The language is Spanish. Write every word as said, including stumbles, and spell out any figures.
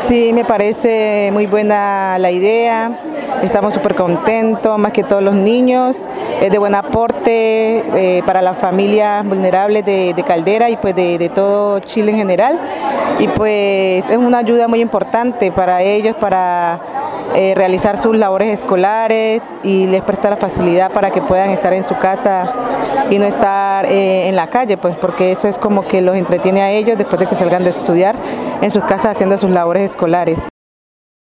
Sí, me parece muy buena la idea, estamos súper contentos, más que todos los niños, es de buen aporte eh, para las familias vulnerables de, de Caldera y pues de, de todo Chile en general, y pues es una ayuda muy importante para ellos, para eh, realizar sus labores escolares, y les presta la facilidad para que puedan estar en su casa y no estar eh, en la calle, pues porque eso es como que los entretiene a ellos después de que salgan de estudiar en sus casas haciendo sus labores escolares.